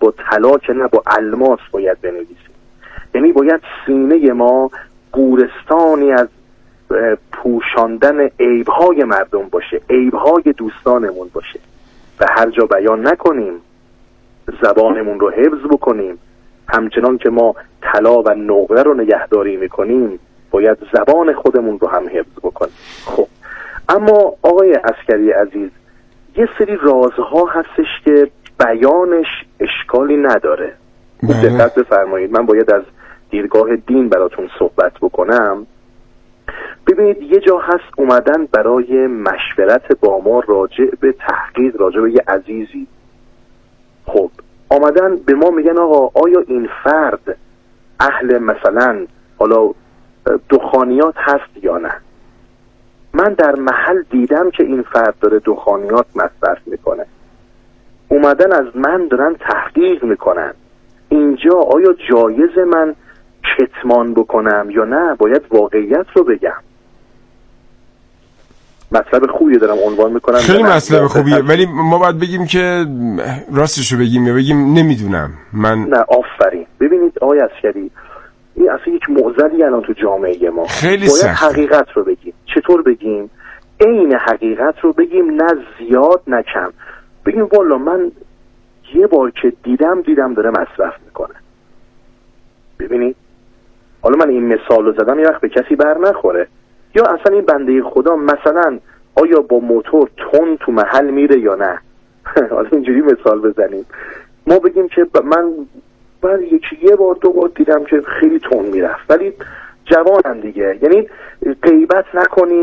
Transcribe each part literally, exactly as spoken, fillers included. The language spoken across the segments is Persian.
با طلا که نه، با الماس باید بنویسیم. یعنی باید سینه ما گورستانی از پوشاندن عیب‌های مردم باشه، عیب‌های دوستانمون باشه و هر جا بیان نکنیم، زبانمون رو حفظ بکنیم. همچنان که ما طلا و نقره رو نگهداری میکنیم باید زبان خودمون رو هم حفظ بکنیم. خب اما آقای عسکری عزیز، یه سری رازها هستش که بیانش اشکالی نداره. دقت بفرمایید، من باید از دیدگاه دین براتون صحبت بکنم. ببینید یه جا هست اومدن برای مشورت با ما راجع به تحقیق راجع به یه عزیزی، خب آمدن به ما میگن آقا آیا این فرد اهل مثلا حالا دخانیات هست یا نه؟ من در محل دیدم که این فرد داره دخانیات مصرف میکنه، اومدن از من دارن تحقیق میکنن. اینجا آیا جایز من کتمان بکنم یا نه؟ باید واقعیت رو بگم. مطلب خوبی دارم عنوان میکنم، خیلی مطلب خوبیه، ولی ما باید بگیم که راستشو بگیم یا بگیم نمیدونم من. نه آفرین. ببینید آقای عسکری، این اصلا یک معضلی الان تو جامعه ما، خیلی باید سخت. حقیقت رو بگیم. چطور بگیم؟ عین حقیقت رو بگیم، نه زیاد نه کم. بگیم والا من یه بار که دیدم دیدم داره مصرف میکنه. ببینید حالا من این مثال رو زدم یه وقت به کسی بر نخوره، یا اصلا این بنده خدا مثلا آیا با موتور تون تو محل میره یا نه. حالا اینجوری مثال بزنیم، ما بگیم که من من یکی یه بار دو بار دیدم که خیلی تون میرفت، ولی جوانم دیگه. یعنی غیبت نکنیم،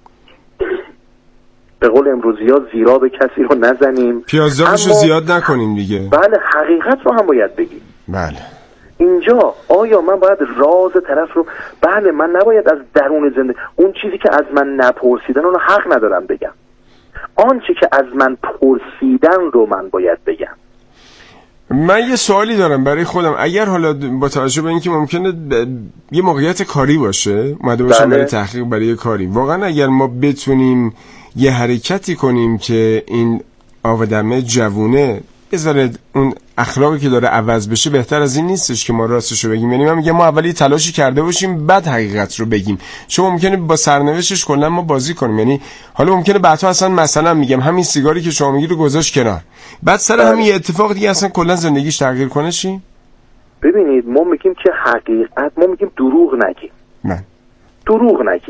به قول امروزی ها زیرا به کسی رو نزنیم، پیازداغش رو زیاد نکنیم دیگه. بله حقیقت رو هم باید بگیم. بله اینجا آیا من باید راز طرف رو، بله من نباید از درون زنده اون چیزی که از من نپرسیدن اون حق ندارم بگم، آنچه که از من پرسیدن رو من باید بگم. من یه سوالی دارم برای خودم، اگر حالا با توجه به اینکه ممکنه یه موقعیت کاری باشه، اومده باشم بله. برای تحقیق برای کاری، واقعا اگر ما بتونیم یه حرکتی کنیم که این آدمه جوونه بذاره اون اخلاقی که داره عوض بشه، بهتر از این نیستش که ما راستشو بگیم؟ یعنی من میگم ما اولی تلاشی کرده باشیم بعد حقیقت رو بگیم. چون ممکنه با سرنوشتش کلا ما بازی کنیم. یعنی حالا ممکنه بعدها اصلا مثلا میگم همین سیگاری که شما میگی رو گذاشت کنار، بعد سر همین اتفاق دیگه اصلا کلا زندگیش تغییر کنه چی؟ ببینید ما میگیم که حقیقت، ما میگیم دروغ نگیم. نه دروغ نگیم،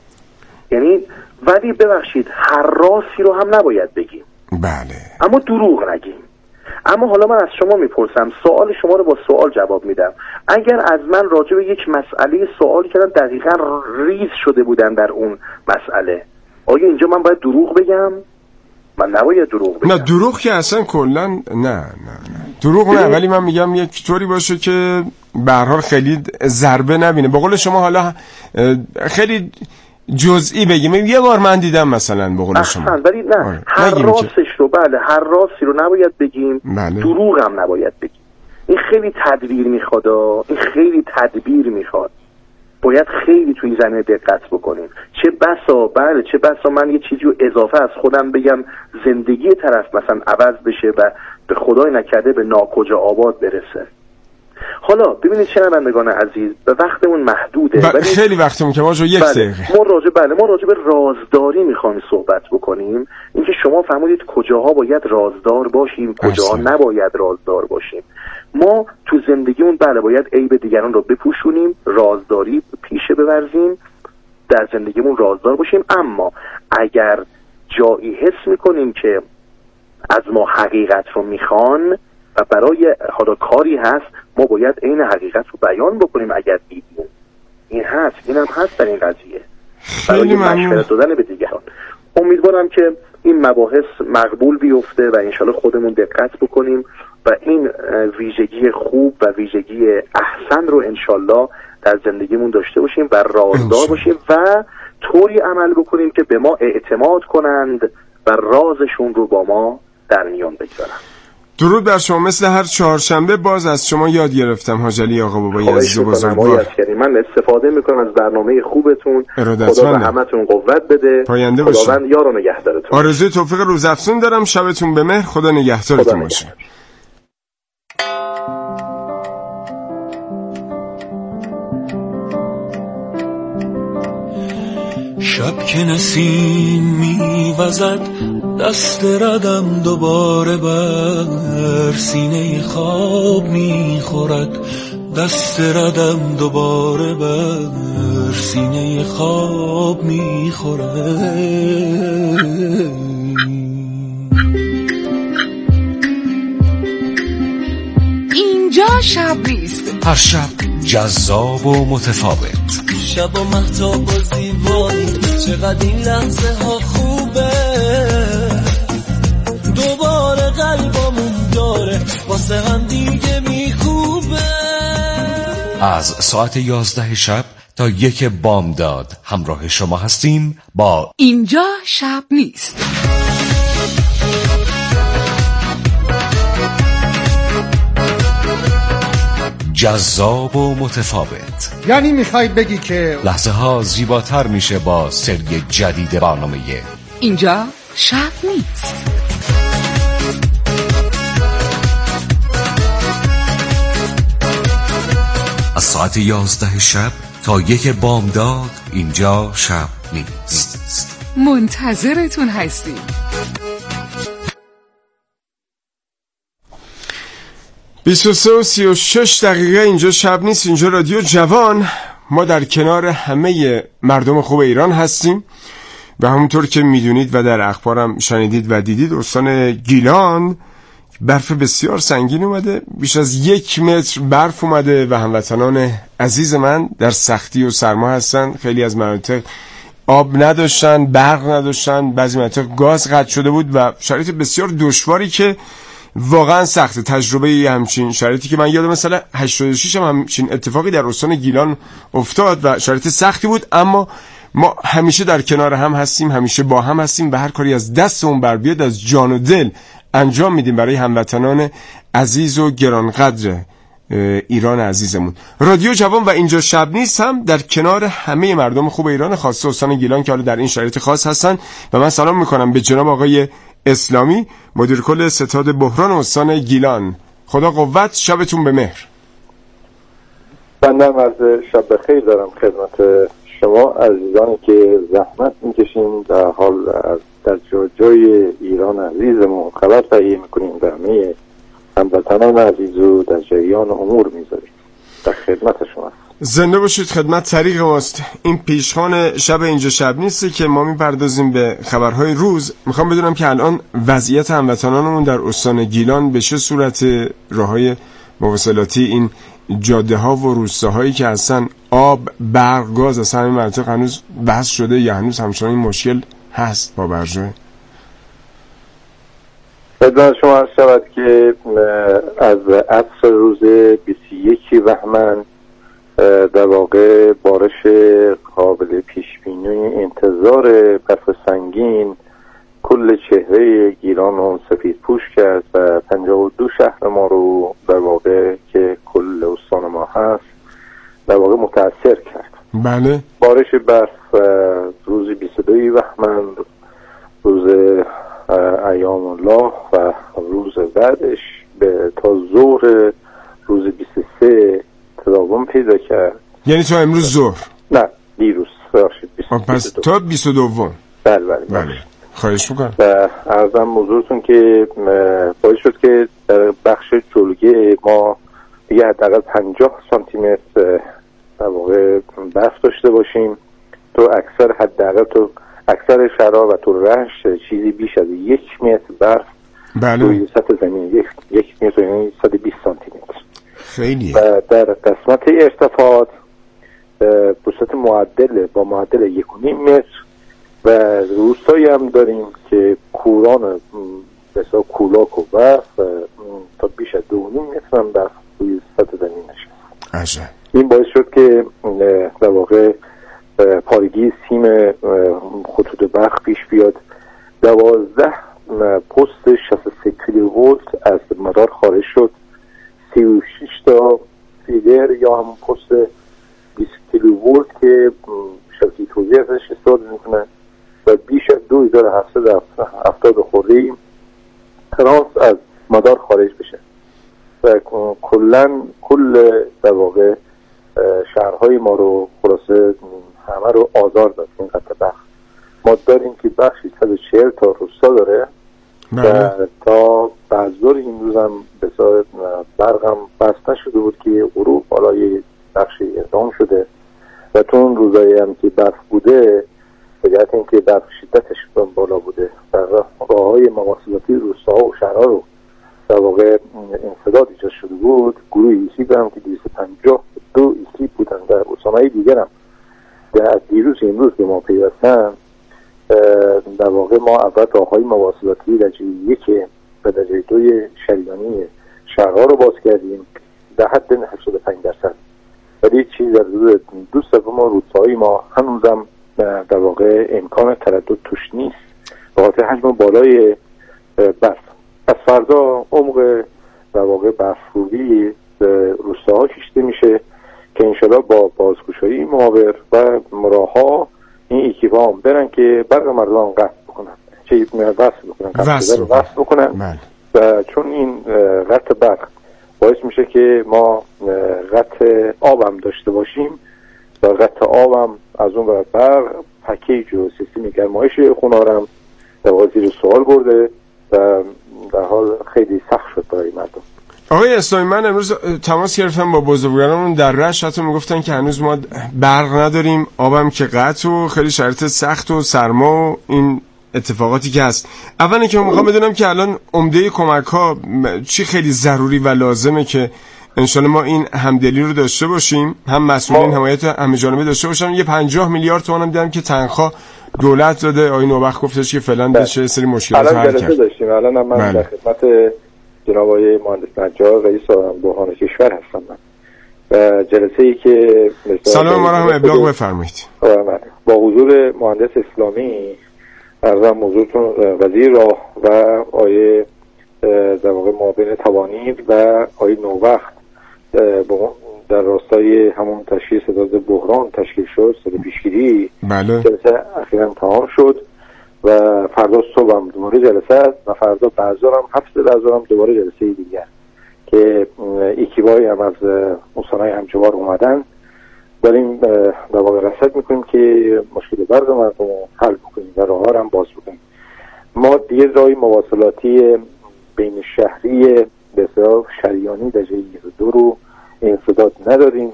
یعنی ولی ببخشید هر راستی رو هم نباید بگیم. بله اما دروغ نگیم. اما حالا من از شما میپرسم، سوال شما رو با سوال جواب میدم. اگر از من راجع به یک مسئله سوال کردن دقیقاً ریز شده بودن در اون مسئله، آیا اینجا من باید دروغ بگم؟ من نباید دروغ بگم. نه دروغ که اصلا کلا نه نه نه دروغ نه، ولی من میگم یک طوری باشه که به هر حال خیلی ضربه نبینه. به قول شما حالا خیلی جزئی بگیم یه بار من دیدم مثلا، به قول شما. ولی نه آره. هر راستش رو، بله هر راستی رو نباید بگیم. بله. دروغ هم نباید بگیم. این خیلی تدبیر میخواد، این خیلی تدبیر میخواد. باید خیلی توی زمینه دقت بکنیم. چه بسا بله چه بسا من یه چیزی رو اضافه از خودم بگم، زندگی طرف مثلا عوض بشه و به خدای نکرده به ناکجا آباد برسه. حالا ببینید شنوندگان عزیز، به وقتمون محدوده، ولی خیلی وقتمون که ما جو یک دقیقه ما راجع بله ما راجع به رازداری میخوایم صحبت بکنیم. اینکه شما فهمیدید کجاها باید رازدار باشیم، کجاها نباید رازدار باشیم. ما تو زندگیمون بله باید عیب دیگران رو بپوشونیم، رازداری پیشه بورزیم، در زندگیمون رازدار باشیم. اما اگر جایی حس میکنیم که از ما حقیقت رو میخوان و برای حالا کاری هست، ما باید عین حقیقت رو بیان بکنیم. اگر دیدیم این هست، این هم هست در این قضیه، برای مشورت دادن به دیگران. امیدوارم که این مباحث مقبول بیفته و انشالله خودمون دقت بکنیم و این ویژگی خوب و ویژگی احسن رو انشالله در زندگیمون داشته باشیم و رازدار باشیم و طوری عمل بکنیم که به ما اعتماد کنند و رازشون رو با ما در میان بگذارن. درود بر شما. مثل هر چهارشنبه باز از شما یاد گرفتم حاج علی آقا بابایی عزیز و بزرگوار. من استفاده میکنم از برنامه خوبتون. خدا به همتون قوت بده. پاینده باشید. خداوند یار و نگهدارتون. آرزوی توفیق روزافزون دارم. شبتون به مهر. خدا نگهدارتون باشه. شب که نسیم میوزد دست ردم دوباره بر سینه خواب میخورد، دست ردم دوباره بر سینه خواب میخورد. اینجا شب نیست، هر شب جذاب و متفاوت. شب و مهتاب و زیبایی، چقدر این لحظه ها خوبه. دوباره قلبمون داره واسه هم دیگه میخوبه. از ساعت یازده شب تا یک بامداد همراه شما هستیم با اینجا شب نیست. جذاب و متفاوت. یعنی میخوای بگی که لحظه ها زیباتر میشه با سری جدید برنامه اینجا شب نیست. از ساعت یازده شب تا یک بامداد اینجا شب نیست. منتظرتون هستیم. بیست و سه و سی و شش دقیقه اینجا شب نیست. اینجا رادیو جوان. ما در کنار همه مردم خوب ایران هستیم و همونطور که میدونید و در اخبارم شنیدید و دیدید، استان گیلان برف بسیار سنگین اومده. بیش از یک متر برف اومده و هموطنان عزیز من در سختی و سرما هستن. خیلی از مناطق آب نداشتن، برق نداشتن، بعضی مناطق گاز قطع شده بود و شرایط بسیار دشواری که واقعا سخته. تجربه همچین شرایطی که من یادم مثلا هشتاد و شش هم همچین اتفاقی در استان گیلان افتاد و شرایط سختی بود، اما ما همیشه در کنار هم هستیم، همیشه با هم هستیم و هر کاری از دستمون بر بیاد از جان و دل انجام میدیم برای هموطنان عزیز و گرانقدر ایران عزیزمون. رادیو جوان و اینجا شب نیست هم در کنار همه مردم خوب ایران، خاصه استان گیلان که حالا در این شرایط خاص هستن و من سلام میکنم به جناب آقای اسلامی، مدیر کل ستاد بحران استان گیلان. خدا قوت، شبتون به مهر. بنده عرض شب بخیر دارم خدمت شما عزیزانی که زحمت میکشین در حال از در جای جای ایران عزیزمون خبر تهیه میکنیم، در همه هموطنان عزیز و در جریان امور میذاریم. در خدمت شما. زنده باشید، خدمت طریق ماست. این پیشخوان شب اینجا شب نیسته که ما میپردازیم به خبرهای روز. میخوام بدونم که الان وضعیت هموطنانمون در استان گیلان به چه صورت، راههای مواصلاتی، این جاده ها و روستاهایی که هستن، آب، برق، گاز از همین مناطق هنوز بحث شده یا هنوز همچنان این مشکل هست با برجای؟ خدمت شما عرض شود که از عصر روز بیست و یک بهمن در واقع بارش قابل پیشبینی انتظار برف سنگین کل چهره گیلان رو سفید پوش کرد و پنجاه و دو شهر ما رو در واقع که کل استان ما هست در واقع متاثر کرد. بله. بارش برف روز بیست و دو بهمن، روز ایام الله و روز بعدش به تا ظهر روز بیست و سه تداوم پیدا کرد. یعنی تا امروز ظهر؟ نه، دیروز. پس تا بیست و دو. بله بله بله. خواهش میکنم. و عرضم حضورتون که باعث شد که در بخش جلوی ما دیگه حداقل پنجاه سانتی متر در واقع برف داشته باشیم. تو اکثر حداقل تو اکثر شهرها و تو رشت چیزی بیش از یک متر برف بله. روی سطح زمین یک یک متر یعنی صد و بیست سانتی متر. خیلی. و در قسمت ارتفاعات به صورت معدل با معدل یک و نیم متر و روستایی هم داریم که کوران بسیار کولاک و برف تا بیش از دو و نیم متر هم برف روی سطح زمین نشد. عجب. این باعث شد که در واقع پارگی سیم خطوط برق پیش بیاد. دوازده پست شصت و سه کیلوولت از مدار خارج شد. سی و شش تا فیدر یا همون پست بیست کیلوولت که شبکه توزیع ازش استفاده میکنن و بیش از دو هزار و هفتصد و هفتاد خورده ترانس از مدار خارج بشه و کلن کل در واقع شهرهای ما رو خلاصه همه رو آزار داد این قطع برق. ما داریم که بخشی صد و چهل تا روستا داره و تا بعضور این روز هم بسیار برق هم بسته شده بود که غروب بالای بخشی اعدام شده و تو اون روزایی هم که برف بوده بگرد این که برف شدتش بالا بوده و راه های مواصلاتی روستاها و شهرها رو در واقع انسداد ایجاد شده بود. گروه ایسی هم که دویست و پنجاه دو ایسی بودن در استانهای دیگر هم در دیروز امروز به ما پیوستن. در واقع ما اول راه های مواصلاتی درجه یک و درجه دوی شریانی شهرها رو باز کردیم در حد هشتاد و پنج درصد، ولی چیز در حدود دو سوم روستاهای ما هنوزم در واقع امکان تردد توش نیست به خاطر حجم بالای برف. از فردا عمق در واقع برف‌روری به روستاها کشیده میشه که انشالله با بازگشایی محاور و راه‌ها این اکیپا هم برن که برق مردم قطع بکنن، چه وصل بکنن، وصل بکنن و چون این قطع برق باعث میشه که ما قطع آب هم داشته باشیم و قطع آب هم از اون برق پکیج و سیستم گرمایش خونه هم در واقع زیر سوال برده و در حال خیلی سخت شد برای مردم. آقای اسلامی، من امروز تماس گرفتم با بزرگوارانمون در رشت، حتی میگفتن که هنوز ما برق نداریم، آبم که قطع و خیلی شرایط سخت و سرما و این اتفاقاتی که هست. اولا که میخوام بدونم که الان عمده کمک ها چی خیلی ضروری و لازمه که انشالله ما این همدلی رو داشته باشیم، هم مسئولین حمایت همه جانبه داشته باشن. یه پنجاه میلیارد تومان هم دیدم که تنخواه دولت داده. آقای نوبخت گفتش که فعلا بشه سری مشکلات حل کرد. الان جلسه داشتیم، الان من بله. در خدمت جناب آقای مهندس نجار رئیس بحران کشور هستم من و جلسه ای که سلام ما را هم ابلاغ بفرمایید. با حضور مهندس اسلامی ارزم موضوعتون وزیر راه و آقای در واقع معاون توانید و آقای نوبخت در راستای همون تشخیص داده بحران تشکیل شد سر پیشگیری. بله. جلسه اخیراً تمام شد و فردا صبح هم دوباره جلسه است و فردا بعضار هم هفت بعضار هم دوباره جلسه دیگر که ایکیبای هم از استانهای همجوار اومدن. داریم در واقع رصد میکنیم که مشکل برق مردم رو حل بکنیم و راه ها هم باز بکنیم. ما دیگه راهی مواصلاتی بین شهری بسیار شریانی درجه یک و دو رو انسداد نداریم.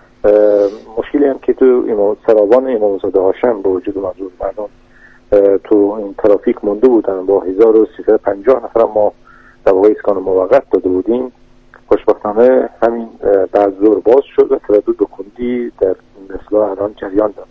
مشکلی هم که تو امام سرابان امامزاده هاشم به وجود منظور مردم تو این ترافیک مونده بودن با هزار و سیصد و پنجاه نفر ما در واقع اسکان موقت داده بودیم. خوشبختانه همین بعد زور باز شد و تردد کندی در اصلاح الان جریان دارد.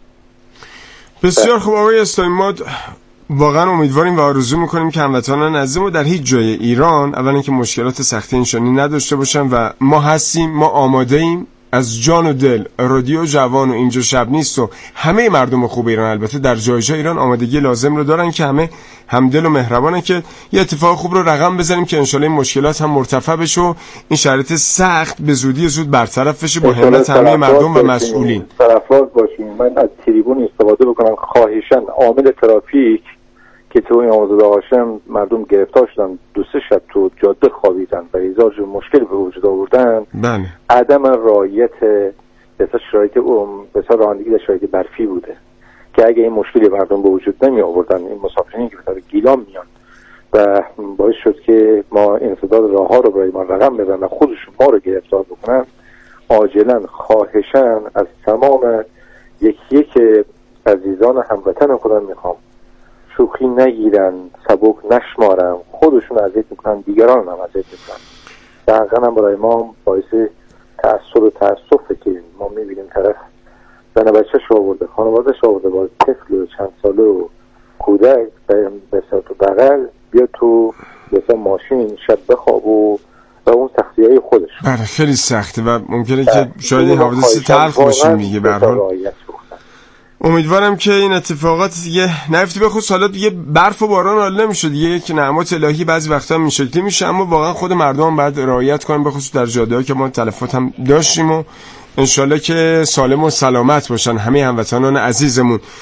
بسیار خوب آقای اسلامی، ما واقعا امیدواریم و آرزو میکنیم که هموطنان عزیزمون در هیچ جای ایران اولا که مشکلات سختی انسانی نداشته باشن و ما هستیم، ما آماده ایم از جان و دل. رادیو جوان و اینجا شب نیست و همه مردم خوب ایران البته در جای جای ایران آمادگی لازم رو دارن که همه همدل و مهربانه که یه اتفاق خوب رو رقم بزنیم که انشالله این مشکلات هم مرتفع بشه و این شرایط سخت به زودی زود برطرف بشه با همت همه مردم و مسئولین. طرفدار باشیم. من از تریبون استفاده بکنم خواهشاً عامل ترافیک که تو این آموزاده هاشم مردم گرفتار شدن، دو سه شب تو جاده خوابیدن و هزار جو مشکل به وجود آوردن. بله. عدم رعایت بسیار شرایط بسیار رانندگی در شرایط برفی بوده که اگه این مشکلی مردم به وجود نمی آوردن، این مسافرینی که به طور گیلان میان و باعث شد که ما انسداد راه ها رو برای ما رقم بزنن و خودشون ما رو گرفتار بکنن، عاجلا خواهشاً از تمام یکی یک عزیزان هموطن خودم میخوام شوخی نگیرن، سبک نشمارن، خودشون اذیت میکنن، دیگران هم اذیت میکنن. دقیقا هم برای ما باعث تأثیر و تأسفه که ما میبینیم طرف زن بچه‌ش آورده، خانواده‌اش آورده با طفل و چند ساله و کودک بسیار تو بغل بیا تو بسیار ماشین شب بخواب و و اون سختی‌های خودش. بله خیلی سخته و ممکنه که شاید این حوادث تلخ باشه میگه. به هر حال امیدوارم که این اتفاقات دیگه نیفته. بخصوص حالا دیگه برف و باران حال نمیشه دیگه، یک نعمت الهی بعضی وقتا این شکلی میشه، اما واقعا خود مردم باید رعایت کنن، بخصوص در جاده‌ها که ما تلفات هم داشتیم و انشالله که سالم و سلامت باشن همه هموطنان عزیزمون.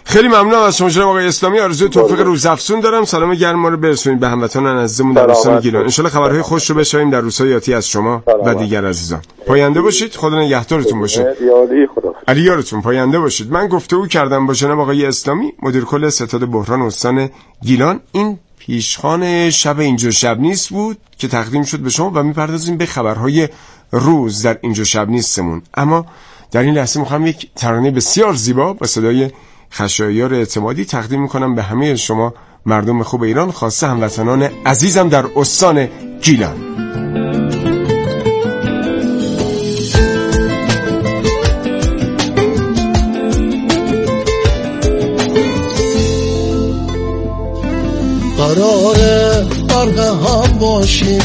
خیلی ممنونم از شما جناب آقای اسلامی. آرزوی توفیق روزافزون دارم. سلام گرم ما رو برسونید به هموطنان عزیزمون در روستان گیلان. ان شاء الله خبرهای خوش رو بشنویم در روزهای آتی از شما و دیگر عزیزان. پاینده باشید. خدا نگهدارتون باشه. علی یارتون پاینده باشید. من گفتگو کردم با جناب آقای اسلامی، مدیر کل ستاد بحران استان گیلان. این پیشخوان شب اینجا شب نیست بود که تقدیم شد به شما و میپردازیم به خبرهای روز در اینجا شب نیستمون. اما در این لحظه میخوام یک ترانه بسیار زیبا با صدای خشایار اعتمادی تقدیم میکنم به همه شما مردم خوب ایران، خاصه هموطنان عزیزم در استان گیلان. قراره غرق هم باشیم،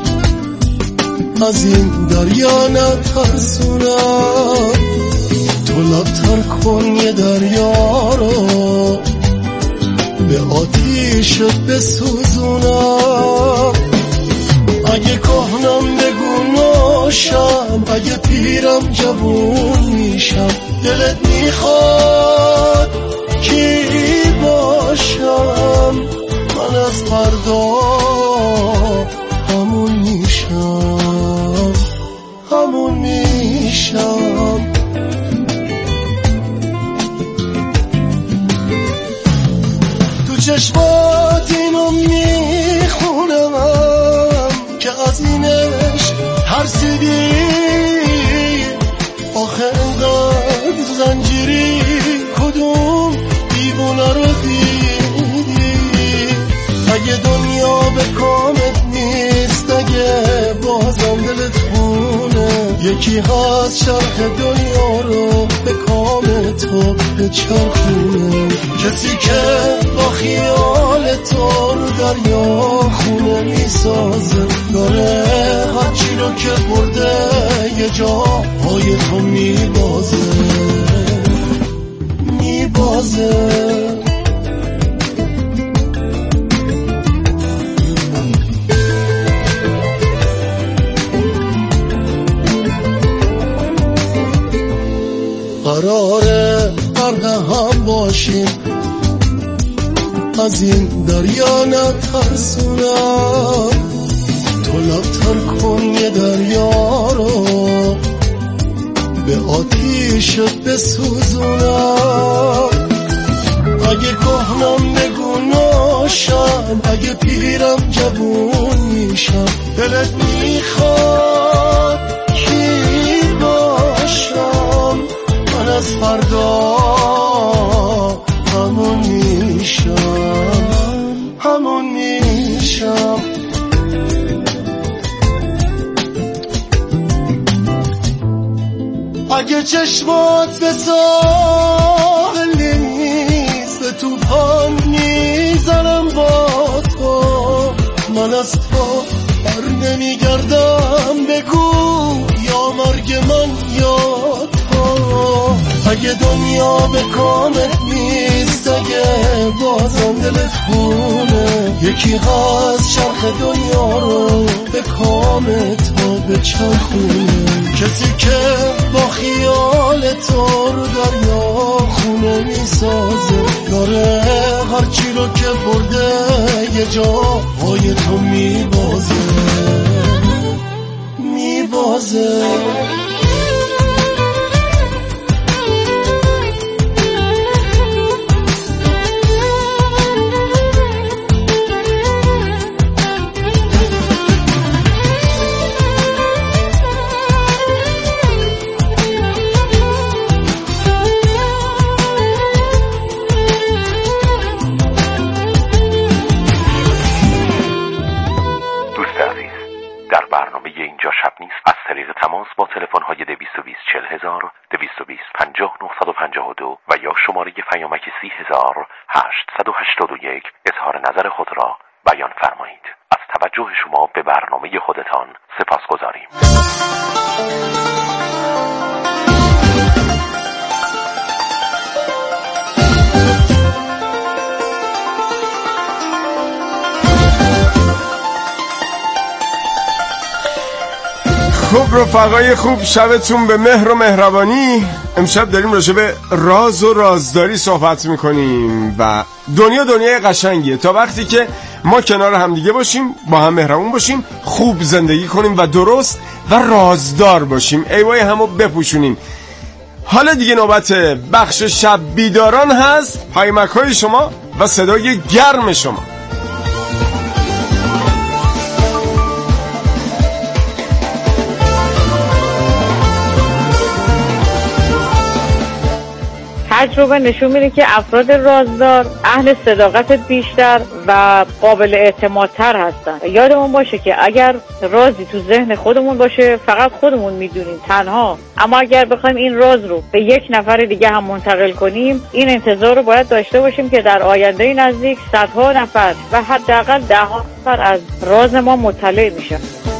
از این دریا نترسونم، تو لبتر کن یه دریا رو، به آتیش بسوزونم. اگه کهنم بگو ناشم، اگه پیرم جوون میشم، دلت میخواد کی باشم؟ من از فردا همون میشم، همون میشم. تو چشمات اینو میخونم که از اینش ترسیدی، آخه انقدر زنجیری کدوم دیوونه رو دیدی؟ اگه دنیا به کامت نیست، اگه بازم دلت خونه، یکی هست شرح دنیا رو به کام تو بچرخونه، کسی که با خیال تو رو دریا خونه میسازه، داره هرچی رو که برده یه جا پای تو میبازه، میبازه. قراره غرق هم باشیم، از این دریا نترسونم، تو لبتر کن یه دریا رو، به آتیش بسوزونم. اگه کهنم بگو ناشم، اگه پیرم جوون میشم، دلت میخواد کی باشم؟ من از فردا همون میشم، همون میشم. اگه چشمات به ساحل نیست، به توفان میزنم با تو، من از تو بر نمیگردم، بگو یا مرگ من یا تو. اگه دنیا به کامت نیست، اگه بازم دلت خونه، یکی هست شرح دنیا رو به کام تو بچرخونه، کسی که با خیال تو رو دریا خونه میسازه، داره هرچی رو که برده یه جا پای تو میبازه، میبازه. با تلفن های دویست و بیست چهل هزار، دویست و بیست پنجاه نهصد و پنجاه و دو و یا شماره پیامک سی هزار هشتصد و هشتاد و یک اظهار نظر خود را بیان فرمایید. از توجه شما به برنامه خودتان سپاسگزاریم. خب رفقای خوب، شبتون به مهر و مهربانی. امشب داریم راجع به راز و رازداری صحبت میکنیم و دنیا دنیای قشنگیه تا وقتی که ما کنار همدیگه باشیم، با هم مهربون باشیم، خوب زندگی کنیم و درست و رازدار باشیم، ایوای همو بپوشونیم. حالا دیگه نوبت بخش شب بیداران هست، پیامک های شما و صدای گرم شما. تجربه نشون میده که افراد رازدار اهل صداقت بیشتر و قابل اعتمادتر هستن. یادمون باشه که اگر رازی تو ذهن خودمون باشه فقط خودمون میدونیم تنها، اما اگر بخوایم این راز رو به یک نفر دیگه هم منتقل کنیم، این انتظار رو باید داشته باشیم که در آینده نزدیک صدها نفر و حداقل ده ها نفر از راز ما مطلع میشن.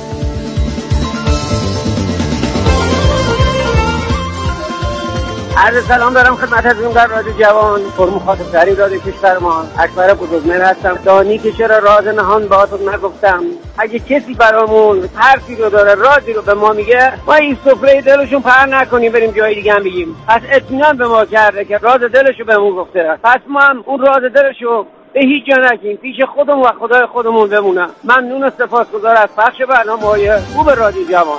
عرض سلام دارم خدمت از اون در رادیو جوان، فرم خاطب داری رادیو کشورمان. اکبر بزرگمهر هستم. دانی که چرا راز نهان باهاتون نگفتم. اگه کسی برامون حرفی رو داره، رازی رو به ما میگه، ما این سفره دلشون پر نکنیم بریم جای دیگه هم بگیم. پس اطمینان به ما کرده که راز دلشو بهمون گفته، پس ما هم اون راز دلشو به هیچ جا نگیم، پیش خودمون و خدای خودمون بمونم. ممنون و سپاسگزار از پخش برنامه‌های خوب رادیو جوان.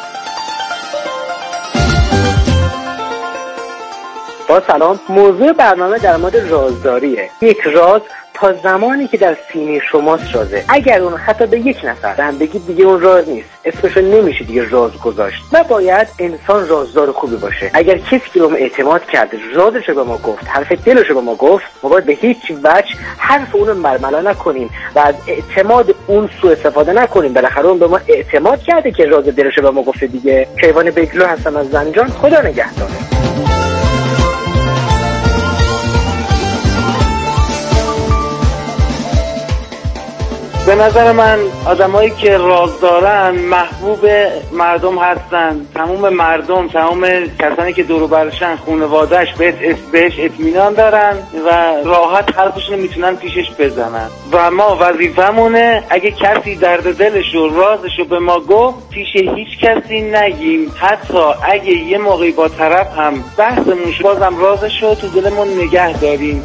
با سلام، موضوع برنامه در مورد رازداریه. یک راز تا زمانی که در سینه شماست رازه. اگر اون حتی به یک نفر هم بگید دیگه اون راز نیست، اسمشو نمیشه دیگه راز گذاشت. و باید انسان رازدار خوبی باشه. اگر کسی که به ما اعتماد کرده، رازشو به ما گفت، حرف دلشو به ما گفت، ما باید به هیچ وجه حرف اونو برملا نکنیم و از اعتماد اون سوء استفاده نکنیم. بالاخره اون به ما اعتماد کرده که راز دلشو به ما گفته دیگه. کیوان بگلو هستم از زنجان. خدا نگهدار. به نظر من آدمایی که راز دارن محبوب مردم هستن. تمام مردم، تمام کسانی که دور و برشن، خانواده‌اش بهش اطمینان دارن و راحت حرفشون میتونن پیشش بزنن. و ما وظیفمونه اگه کسی درد دلش و رازش رو به ما گفت، پیش هیچ کسی نگیم. حتی اگه یه موقعی با طرف هم بحثمون شد، بازم رازش رو تو دلمون نگه داریم.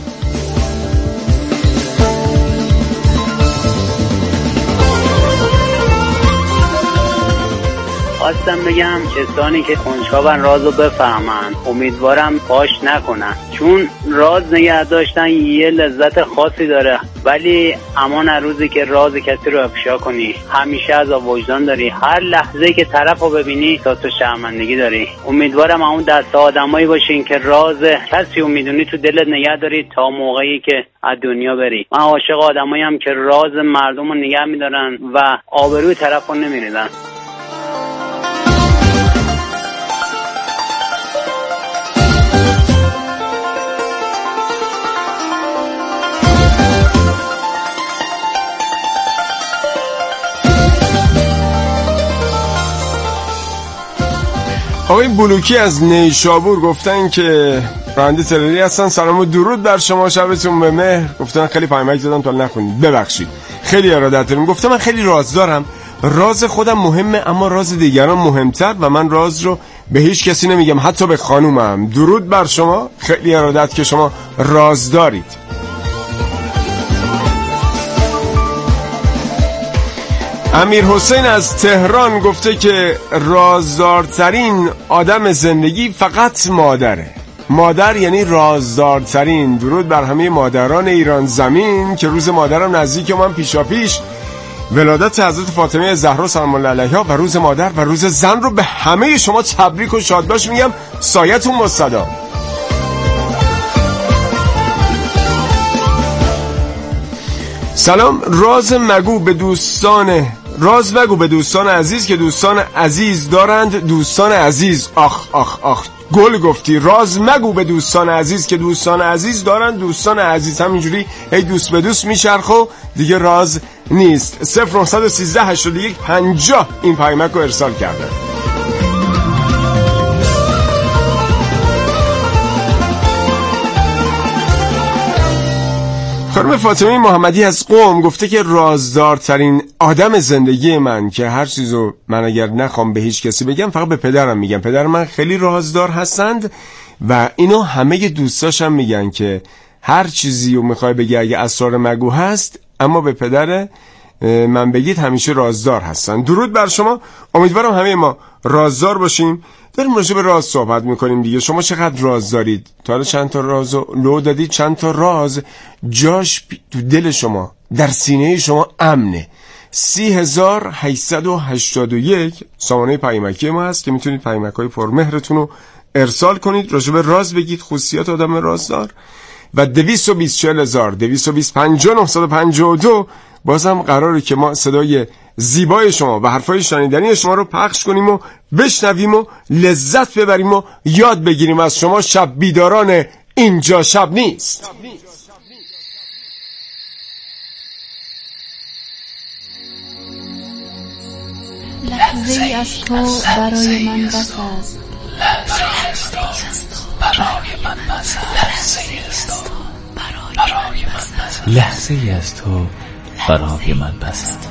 خواستم بگم کسانی که کنجکاون رازو بفهمن، امیدوارم پاش نکنن، چون راز نگه داشتن یه لذت خاصی داره، ولی امان از روزی که راز کسی رو افشا کنی همیشه از وجدان داری. هر لحظه که طرف رو ببینی تا تو شرمندگی داری. امیدوارم اون دست آدمایی باشین که راز کسی رو میدونی تو دلت نگه داری تا موقعی که از دنیا بری. من عاشق آدمایی هم که راز مردم رو نگه میدارن و آبروی طرف رو نمیریزن. آقای بلوکی از نیشابور گفتن که راننده ترری هستن. سلام و درود بر شما، شبتون به مهر. گفتن خیلی پیامک زدم تا نخونید، ببخشید، خیلی ارادت دارم. گفتم من خیلی راز دارم، راز خودم مهمه اما راز دیگران مهمتر و من راز رو به هیچ کسی نمیگم، حتی به خانومم. درود بر شما، خیلی ارادت که شما راز دارید. امیر حسین از تهران گفته که رازدارترین آدم زندگی فقط مادره. مادر یعنی رازدارترین. درود بر همه مادران ایران زمین که روز مادرم نزدیک من پیشا پیش. ولادت حضرت فاطمه زهرا سلام الله علیها و روز مادر و روز زن رو به همه شما تبریک و شادباش میگم. سایتون مستدام. سلام، راز مگو به دوستان راز مگو به دوستان عزیز که دوستان عزیز دارند دوستان عزیز. آخ آخ آخ گل گفتی. راز مگو به دوستان عزیز که دوستان عزیز دارند دوستان عزیز. همینجوری هی دوست به دوست میچرخ و دیگه راز نیست. صفر نهصد و سیزده هشتاد و یک پنجاه این پیامک رو ارسال کرده. خانم فاطمه محمدی از قم گفته که رازدارترین آدم زندگی من که هر چیزو من اگر نخوام به هیچ کسی بگم فقط به پدرم میگم. پدر من خیلی رازدار هستند و اینو همه دوستاشم میگن که هر چیزی رو میخوای بگی اگه اسرار مگو هست اما به پدر من بگید همیشه رازدار هستن. درود بر شما، امیدوارم همه ما رازدار باشیم. داریم راجع به راز صحبت میکنیم دیگه. شما چقدر راز دارید؟ تا حالا چند تا راز لو دادید؟ چند تا راز جاش تو دل شما، در سینه شما امنه؟ سی هزار هشتصد و هشتاد و یک سامانه پیامکی ما هست که میتونید پیامک‌های پرمهرتون رو ارسال کنید، راجع به راز بگید، خصوصیات آدم رازدار. و دویست و بیست چهل هزار دویست و بیست پنجاه نهصد و پنجاه و دو بازم قراره که ما صدای زیبای شما و حرفای شنیدنی شما رو پخش کنیم و بشنویم و لذت ببریم و یاد بگیریم از شما شب بیداران اینجا شب نیست. لحظه ای از تو برای من بس است، لحظه از تو برای من بس است، لحظه ای از تو برای من بس است.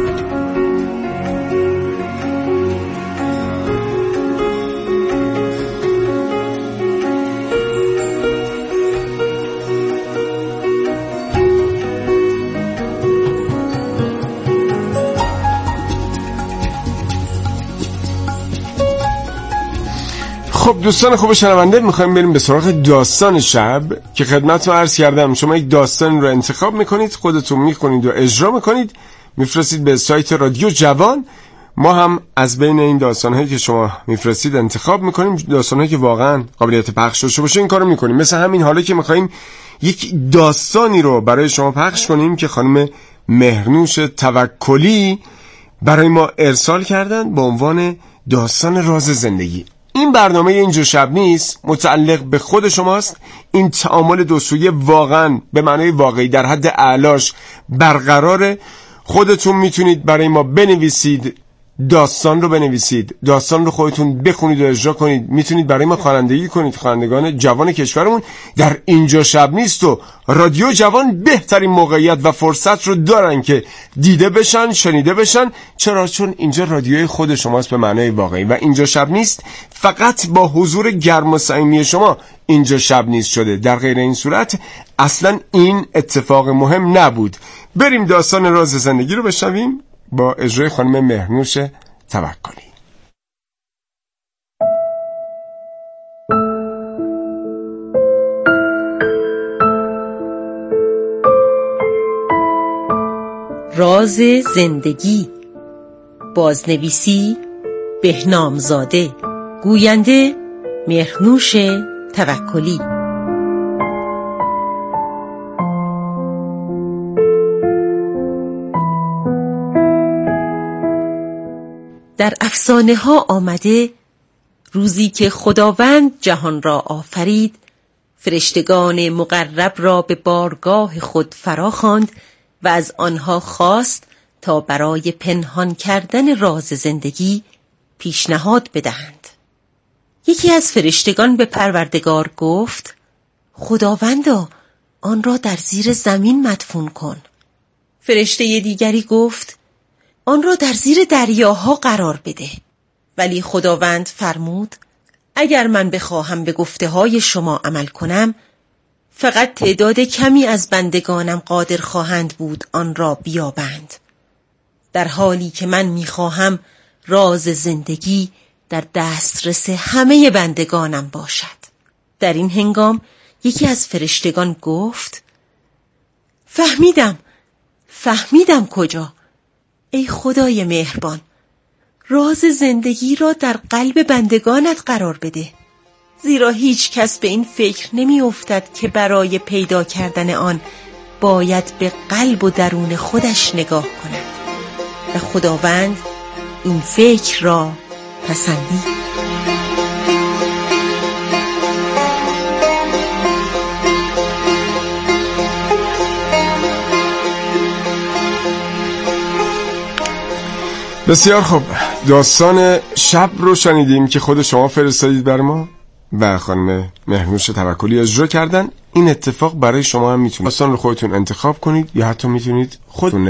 خب دوستان خوب شنونده، میخوایم بریم به سراغ داستان شب که خدمتتون عرض کردم. شما یک داستان رو انتخاب میکنید، خودتون میخونید و اجرا میکنید، میفرستید به سایت رادیو جوان. ما هم از بین این داستانهایی که شما میفرستید انتخاب میکنیم، داستانهایی که واقعا قابلیت پخش داشته باشه این کارو میکنیم. مثل همین حالا که میخوایم یک داستانی رو برای شما پخش کنیم که خانم مهرنوش توکلی برای ما ارسال کردن با عنوان داستان راز زندگی. این برنامه اینجا شب نیست متعلق به خود شماست. این تعامل دو سویه واقعا به معنای واقعی در حد اعلاش برقراره. خودتون میتونید برای ما بنویسید، داستان رو بنویسید، داستان رو خودتون بخونید و اجرا کنید. میتونید برای ما خوانندگی کنید. خوانندگان جوان کشورمون در اینجا شب نیست و رادیو جوان بهترین موقعیت و فرصت رو دارن که دیده بشن، شنیده بشن. چرا؟ چون اینجا رادیوی خود شماست به معنای واقعی و اینجا شب نیست فقط با حضور گرم و صمیمی شما اینجا شب نیست شده. در غیر این صورت اصلا این اتفاق مهم نبود. بریم داستان راز زندگی رو بشنویم با اجرای خانم مهرنوش توکلی. راز زندگی، بازنویسی بهنامزاده، گوینده مهرنوش توکلی. در افسانه ها آمده روزی که خداوند جهان را آفرید، فرشتگان مقرب را به بارگاه خود فرا خواند و از آنها خواست تا برای پنهان کردن راز زندگی پیشنهاد بدهند. یکی از فرشتگان به پروردگار گفت: خداوندا، آن را در زیر زمین مدفون کن. فرشته دیگری گفت: آن را در زیر دریاها قرار بده. ولی خداوند فرمود: اگر من بخواهم به گفته های شما عمل کنم، فقط تعداد کمی از بندگانم قادر خواهند بود آن را بیابند، در حالی که من میخواهم راز زندگی در دسترس همه بندگانم باشد. در این هنگام یکی از فرشتگان گفت: فهمیدم فهمیدم کجا. ای خدای مهربان، راز زندگی را در قلب بندگانت قرار بده، زیرا هیچ کس به این فکر نمی افتد که برای پیدا کردن آن باید به قلب و درون خودش نگاه کند. و خداوند این فکر را پسندید. بسیار خوب، داستان شب رو شنیدیم که خود شما فرستادید بر ما. و خانم مهرنوش توکلی اجرا کردن. این اتفاق برای شما هم میتونه داستان رو خودتون انتخاب کنید یا حتی میتونید خودتون